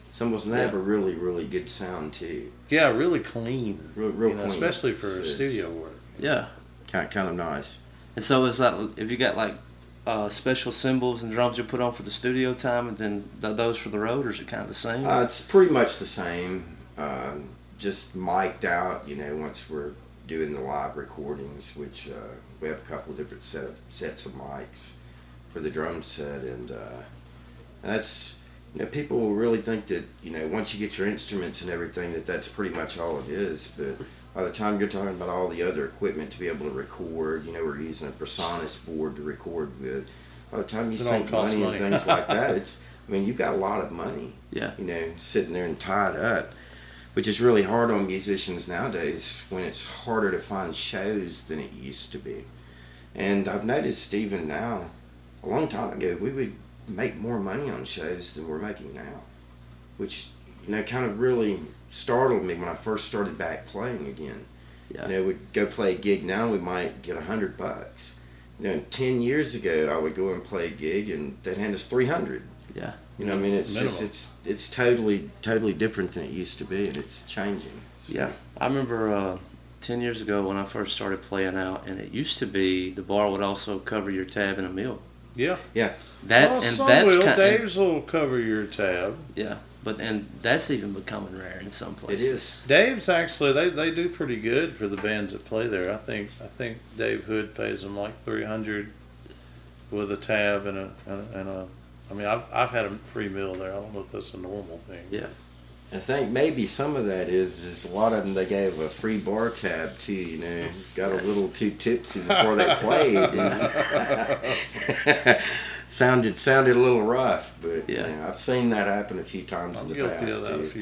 cymbals, and they have a really, really good sound too. Yeah, really clean. Real, real you know, clean. especially for So it's studio work. Yeah. Kind, kind of nice. And so is that if you got like uh, special cymbals and drums you put on for the studio time, and then th- those for the road, or is it kind of the same? Uh, it's pretty much the same. Um, just mic'd out, you know, once we're doing the live recordings, which uh, we have a couple of different set of, sets of mics for the drum set, and uh, that's, you know, people will really think that, you know, once you get your instruments and everything, that that's pretty much all it is, but by the time you're talking about all the other equipment to be able to record, you know, we're using a Personas board to record with, by the time you It all sink costs money, money. and things like that, it's, I mean, you've got a lot of money, Yeah. you know, sitting there and tied up, which is really hard on musicians nowadays when it's harder to find shows than it used to be. And I've noticed even now, a long time ago, we would make more money on shows than we're making now, which, you know, kind of really startled me when I first started back playing again. Yeah. You know, we'd go play a gig now, we might get a hundred bucks. You know, ten years ago, I would go and play a gig and they'd hand us three hundred. Yeah. You know, I mean, it's Minimum. just it's it's totally totally different than it used to be, and it's changing. So, Yeah, I remember uh, ten years ago when I first started playing out, and it used to be the bar would also cover your tab and a meal. Yeah. That well, and some that's will. kind Dave's will cover your tab. yeah, but and that's even becoming rare in some It places. is. Dave's actually they, they do pretty good for the bands that play there. I think I think Dave Hood pays them like three hundred with a tab and a and a, and a I mean I've I've had a free meal there. I don't know if that's a normal thing. Yeah. I think maybe some of that is is a lot of them they gave a free bar tab too. You know, got a little too tipsy before they played. You know? sounded sounded a little rough, but Yeah. you know, I've seen that happen a few times I'm in the guilty past of that too. a few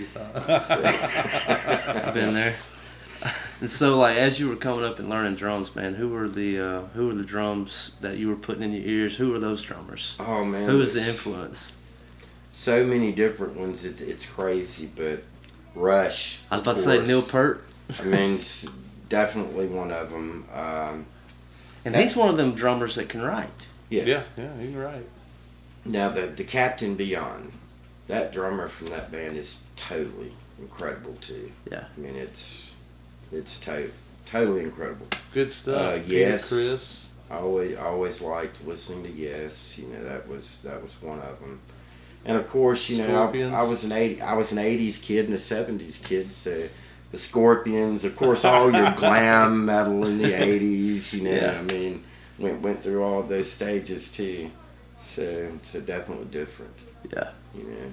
times. I've been there. And so, like, as you were coming up and learning drums, man, who were the uh, who were the drums that you were putting in your ears? Who were those drummers? Oh man, Who was the there's influence? So many different ones. It's it's crazy, but Rush. I was of about to say course. Neil Peart, I mean, it's definitely one of them. Um, and he's one of them drummers that can write. yes. Yeah, yeah, you're right. Now the the Captain Beyond, that drummer from that band is totally incredible too. Yeah. I mean it's it's to- totally incredible. Good stuff. Uh, Peter yes. Chris. I always I always liked listening to Yes. You know that was that was one of them. And of course, you know Scorpions. I, I was an eighty I was an eighties kid and a seventies kid, so the Scorpions, of course, all your glam metal in the eighties. You know, Yeah. I mean, went went through all of those stages too. So so definitely different. Yeah. You know.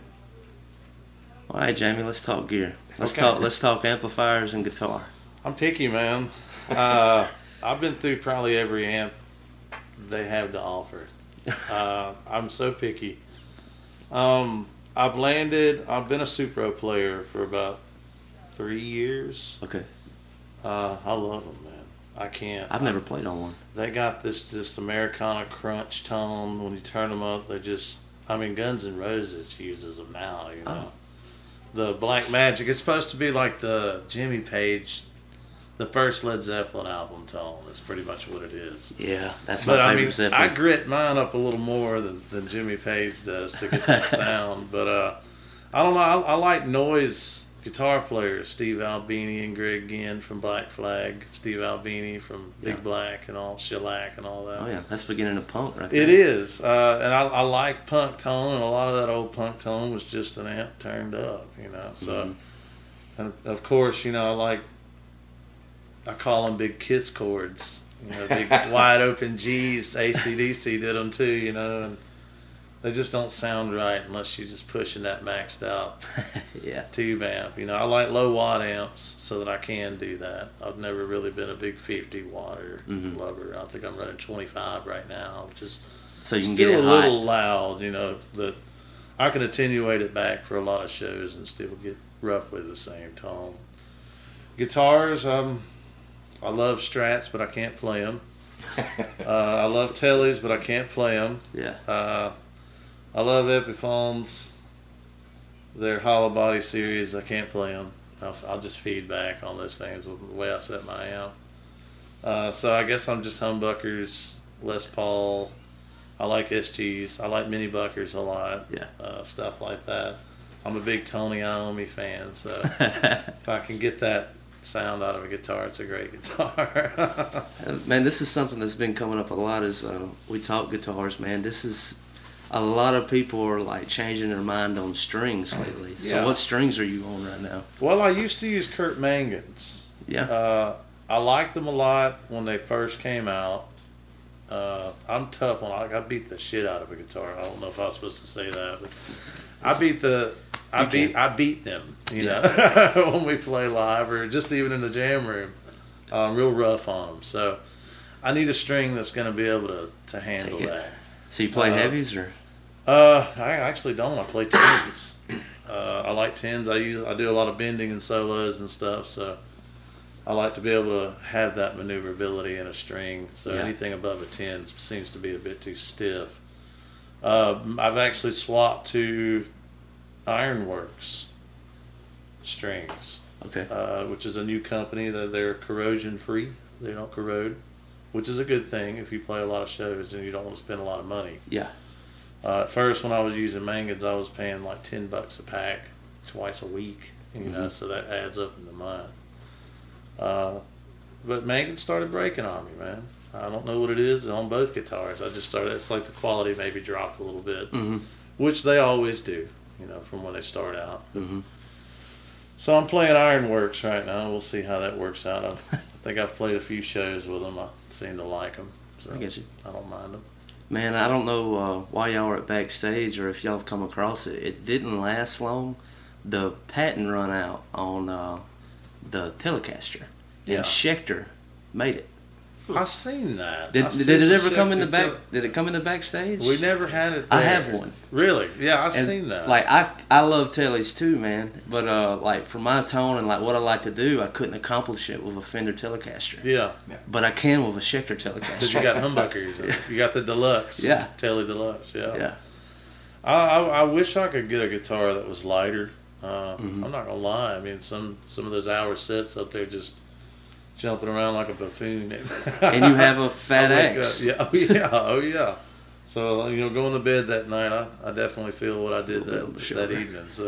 All right, Jamie, let's talk gear. Let's Okay. talk. Let's talk amplifiers and guitar. I'm picky, man. Uh, I've been through probably every amp they have to offer. Uh, I'm so picky. Um, I've landed. I've been a Supro player for about three years. Okay. Uh, I love them, man. I can't. I've never played on one. They got this this Americana crunch tone. When you turn them up, they just. I mean, Guns N' Roses uses them now. You know, Oh. the Black Magic. It's supposed to be like the Jimmy Page, the first Led Zeppelin album tone. That's pretty much what it is. Yeah, that's my But I favorite mean, Zeppelin. I grit mine up a little more than, than Jimmy Page does to get that sound. But uh, I don't know. I, I like noise guitar players. Steve Albini and Greg Ginn from Black Flag. Steve Albini from Big Yeah. Black and all Shellac and all that. Oh yeah, that's the beginning of punk right there. It is, uh, and I, I like punk tone, and a lot of that old punk tone was just an amp turned up, you know. So, Mhm. and of course, you know, I like, I call them big kiss chords, you know, big wide open G's. A C D C did them too, you know, and they just don't sound right unless you're just pushing that maxed out Yeah. tube amp. You know, I like low watt amps so that I can do that. I've never really been a big fifty watter Mhm. lover. I think I'm running twenty-five right now, which is So you can still get it a hot. little loud, you know, but I can attenuate it back for a lot of shows and still get roughly the same tone. Guitars, um, I love Strats, but I can't play them. Uh, I love Tellys, but I can't play them. Yeah. Uh, I love Epiphones. Their hollow body series, I can't play them. I'll, I'll just feedback on those things with the way I set my amp. Uh, so I guess I'm just humbuckers, Les Paul. I like S Gs. I like mini buckers a lot. Yeah. Uh, stuff like that. I'm a big Tony Iommi fan, so if I can get that sound out of a guitar, it's a great guitar. Man, this is something that's been coming up a lot as uh, we talk guitars, man. This is, a lot of people are like changing their mind on strings lately. So Yeah. what strings are you on right now? Well, I used to use Kurt Mangans. Yeah. Uh, I liked them a lot when they first came out. Uh, I'm tough on, like, I beat the shit out of a guitar. I don't know if I was supposed to say that, but I beat the, I You beat, can. I beat them, you Yeah. know, when we play live or just even in the jam room. Uh, I'm real rough on them. So I need a string that's going to be able to, to handle Take it. that. So you play Uh, heavies or? Uh, I actually don't. I play tens. Uh, I like tens. I use. I do a lot of bending and solos and stuff. So I like to be able to have that maneuverability in a string. So Yeah. anything above a ten seems to be a bit too stiff. Uh, I've actually swapped to Ironworks strings, Okay. uh, which is a new company that they're corrosion free. They don't corrode, which is a good thing if you play a lot of shows and you don't want to spend a lot of money. Yeah. Uh, at first, when I was using Mangans, I was paying like ten bucks a pack, twice a week. You know, Mhm. so that adds up in the month. Uh, but Mangans started breaking on me, man. I don't know what it is on both guitars. I just started. It's like the quality maybe dropped a little bit, Mm-hmm. which they always do. You know, from when they start out. Mm-hmm. So I'm playing Ironworks right now. We'll see how that works out. I've, I think I've played a few shows with them. I seem to like them. So I get you. I don't mind them. Man, I don't know uh, why y'all are at backstage or if y'all have come across it. It didn't last long. The patent run out on uh, the Telecaster. Yeah. And Schecter made it. I've seen that. Did, I did seen it the ever come in the Schecter back? Tele- Did it come in the backstage? We never had it. I there. have one. Really? Yeah, I've And, seen that. Like I, I love tellies too, man. But uh, like for my tone and like what I like to do, I couldn't accomplish it with a Fender Telecaster. yeah, But I can with a Schecter because Telecaster. you got humbuckers. You got the deluxe. Yeah. Tele deluxe. Yeah. Yeah. I, I I wish I could get a guitar that was lighter. Uh, Mhm. I'm not gonna lie. I mean, some some of those hour sets up there just jumping around like a buffoon. And you have a fat I wake axe. up- Yeah. Oh yeah. Oh yeah. So you know, going to bed that night, I, I definitely feel what I did A little that, bit that shorter. evening. So.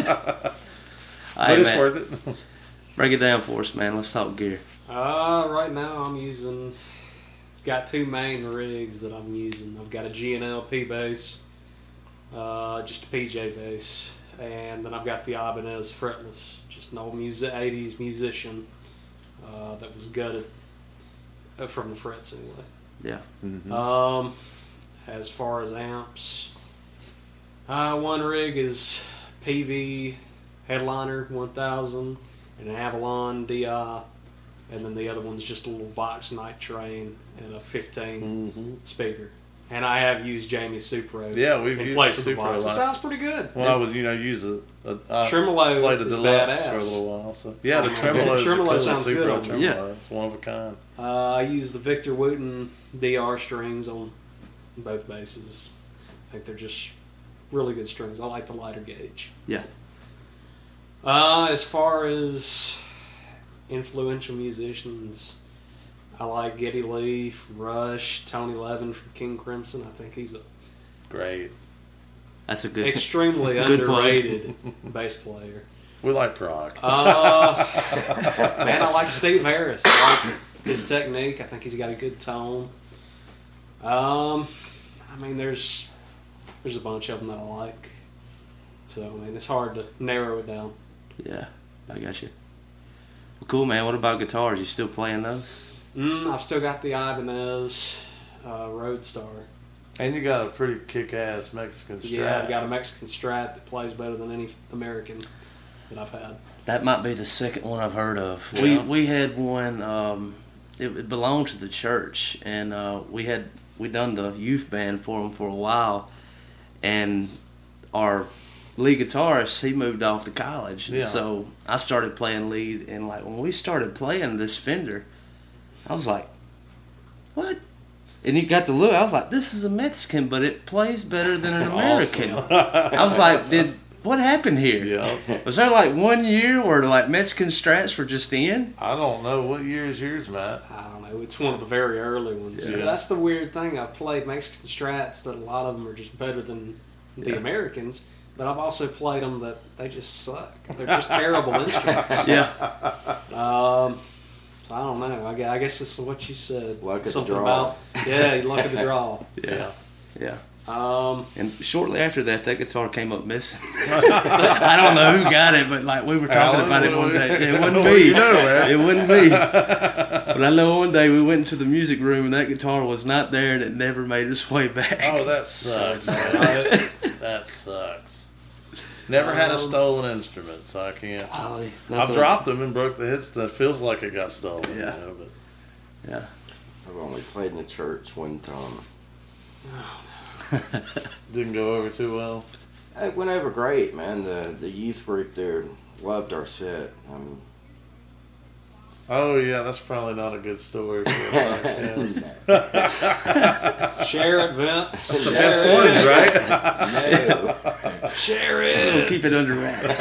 All but right, it's man. worth it. Break it down for us, man. Let's talk gear. Uh, right now I'm using, got two main rigs that I'm using. I've got a G and L P bass, uh, just a P J bass, and then I've got the Ibanez fretless, just an old music eighties musician uh, that was gutted uh, from the frets anyway. Yeah. Mm-hmm. Um, as far as amps, uh, one rig is P V Headliner one thousand and an Avalon D I, and then the other one's just a little Vox Night Train and a fifteen Mm-hmm. speaker. And I have used Jamie's Supro. Yeah, we've in used place the of the Supro Vox. a It lot. sounds pretty good. Well, I would, you know, use a, a I Tremolo played a is deluxe badass. for a little while. So yeah, the Oh, tremolo is tremolo cool. sounds Super good on tremolo. there. Yeah. It's one of a kind. Uh, I use the Victor Wooten D R strings on both basses. I think they're just really good strings. I like the lighter gauge. Yeah. Uh, as far as influential musicians, I like Geddy Lee from Rush, Tony Levin from King Crimson. I think he's an Great. That's a good. extremely Good plug. underrated bass player. We like prog. Uh, man, I like Steve Harris. I like his technique. I think he's got a good tone. Um, I mean, there's there's a bunch of them that I like. So I mean, it's hard to narrow it down. Yeah, I got you. Well, cool, man. What about guitars? You still playing those? Mm, I've still got the Ibanez uh, Roadstar. And you got a pretty kick-ass Mexican Strat. Yeah, I've got a Mexican Strat that plays better than any American that I've had. That might be the second one I've heard of. Yeah. We we had one. Um, it, it belonged to the church, and uh, we had we done the youth band for them for a while, and our lead guitarist he moved off to college, and Yeah. so I started playing lead. And like when we started playing this Fender, I was like, "What?" And you got to look. I was like, "This is a Mexican, but it plays better than an American." I was like, "Did what happened here?" Yeah. Was there like one year where like Mexican Strats were just in? I don't know. What year is yours, Matt? I don't know. It's one of the very early ones. Yeah. That's the weird thing. I've played Mexican Strats that a lot of them are just better than the Yeah. Americans. but I've also played them that they just suck. They're just terrible instruments. Yeah. Um, so I don't know. I guess, I guess it's what you said. Luck of the Something draw. about yeah, luck of the draw. Yeah. Yeah. Um, And shortly after that, that guitar came up missing. I don't know who got it, but like we were talking Alan, about it what one do day. we- It wasn't Well, me. you know, man. It wasn't me. But I know one day we went into the music room and that guitar was not there, and it never made its way back. Oh, that sucks, man. That sucks. Never had a Um, stolen instrument, so I can't. Oh, I've nothing- dropped them and broke the hits. That feels like it got stolen. Yeah. You know, but Yeah. I've only played in the church one time. didn't go over too well. It went over great, man. The the youth group there loved our set. Um, Oh yeah, that's probably not a good story for a podcast. share it, Vince. The Share best it. ones, right? no. Share We'll it. keep it under wraps.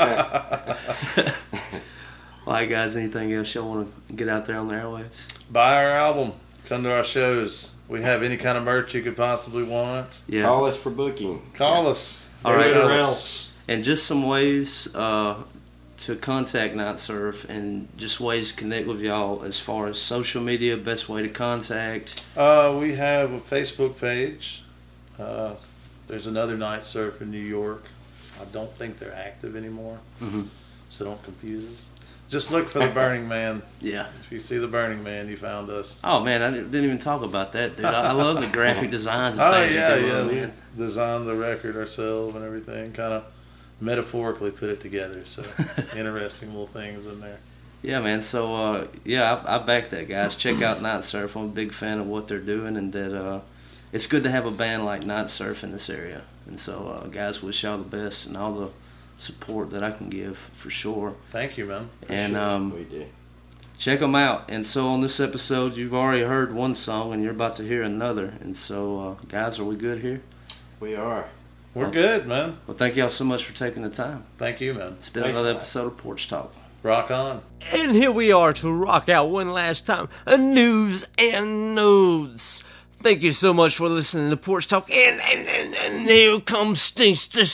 All right, guys. Anything else y'all want to get out there on the airwaves? Buy our album. Come to our shows. We have any kind of merch you could possibly want. Yeah. Call us for booking. Call us. All right. Or Else. else. And just some ways uh, to contact Night Surf, and just ways to connect with y'all as far as social media, best way to contact. Uh, we have a Facebook page. Uh, there's another Night Surf in New York. I don't think they're active anymore, Mhm. so don't confuse us. Just look for the Burning Man. Yeah. If you see the Burning Man, you found us. Oh man, I didn't didn't even talk about that, dude. I, I love the graphic designs and Oh things yeah, you do, yeah. man. We designed the record ourselves and everything. Kind of metaphorically put it together. So interesting little things in there. Yeah, man. So uh, yeah, I, I back that, guys. Check out Night Surf. I'm a big fan of what they're doing, and that uh, it's good to have a band like Night Surf in this area. And so, uh, guys, wish y'all the best and all the support that I can give for sure. Thank you, man. And Sure, um, we do. check them out. And so on this episode, you've already heard one song, and you're about to hear another. And so, uh, guys, are we good here? We are. We're good, man. Well, thank y'all so much for taking the time. Thank you, man. It's been Thanks, another Mike. episode of Porch Talk. Rock on. And here we are to rock out one last time. A news and notes. Thank you so much for listening to Porch Talk. And, and, and, and here comes Stinks the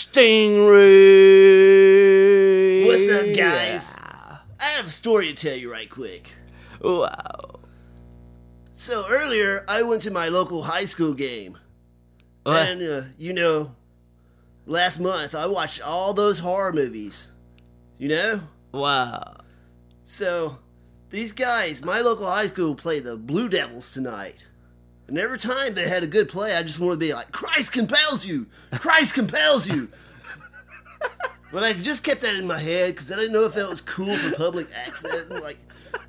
Stingray. What's up, guys? I have a story to tell you right quick. Wow. So earlier, I went to my local high school game. What? And, uh, you know, last month I watched all those horror movies. You know? Wow. So, these guys, my local high school, play the Blue Devils tonight. And every time they had a good play, I just wanted to be like, Christ compels you! Christ compels you! But I just kept that in my head because I didn't know if that was cool for public access. And like,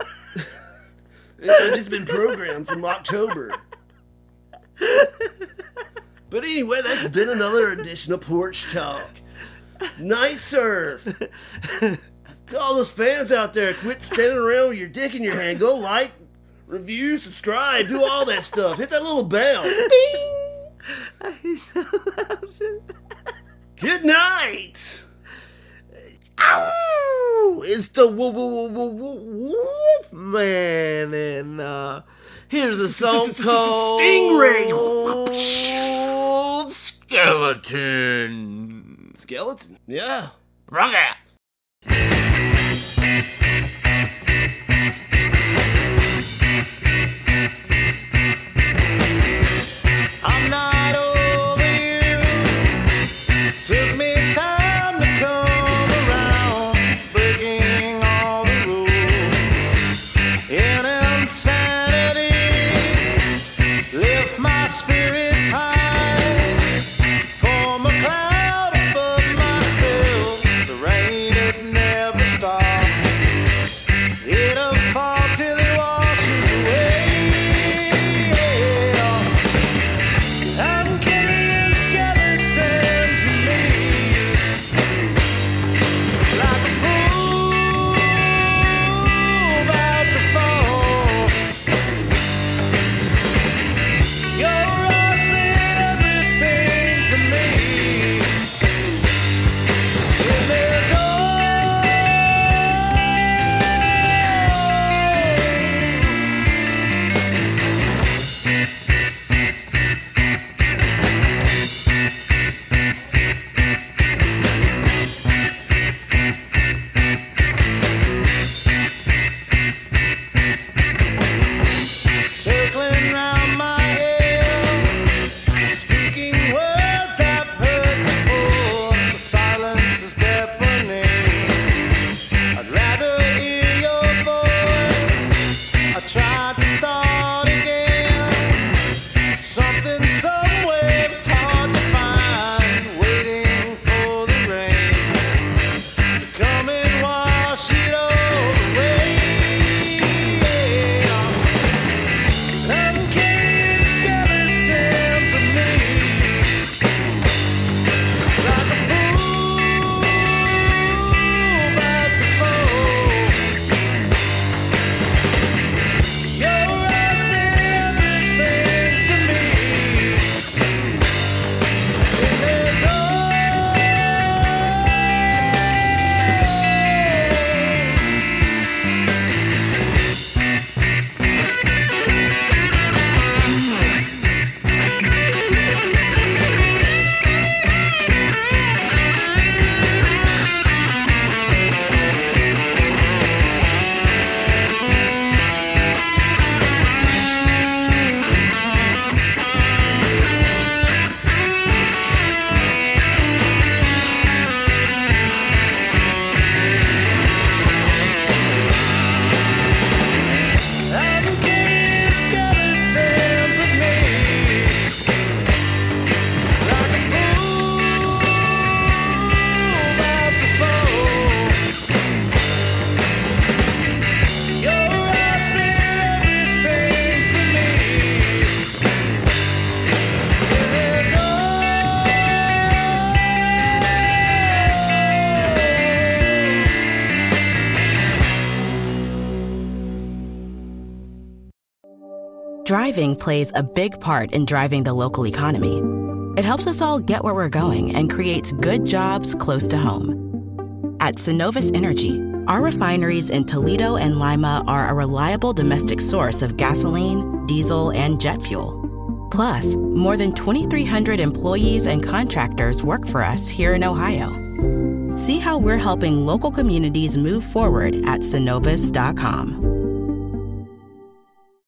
I've just been programmed from October. But anyway, that's been another edition of Porch Talk. Night Surf. To all those fans out there, quit standing around with your dick in your hand. Go like, review, subscribe, do all that stuff. Hit that little bell. Good night. Ow! It's the woo woo woo woo woo man, and uh, here's a song called Stingray. Skeleton. Skeleton? Yeah. Rock out. I'm not over you. Took me time to come around, breaking all the rules. In insanity, lift my spirits high. Form a cloud above myself. The rain it never stops. It'll fall till it washes away. I'm carrying skeletons with me, like a fool about to fall. Your eyes Driving plays a big part in driving the local economy. It helps us all get where we're going and creates good jobs close to home. At Synovus Energy, our refineries in Toledo and Lima are a reliable domestic source of gasoline, diesel, and jet fuel. Plus, more than twenty-three hundred employees and contractors work for us here in Ohio. See how we're helping local communities move forward at synovus dot com.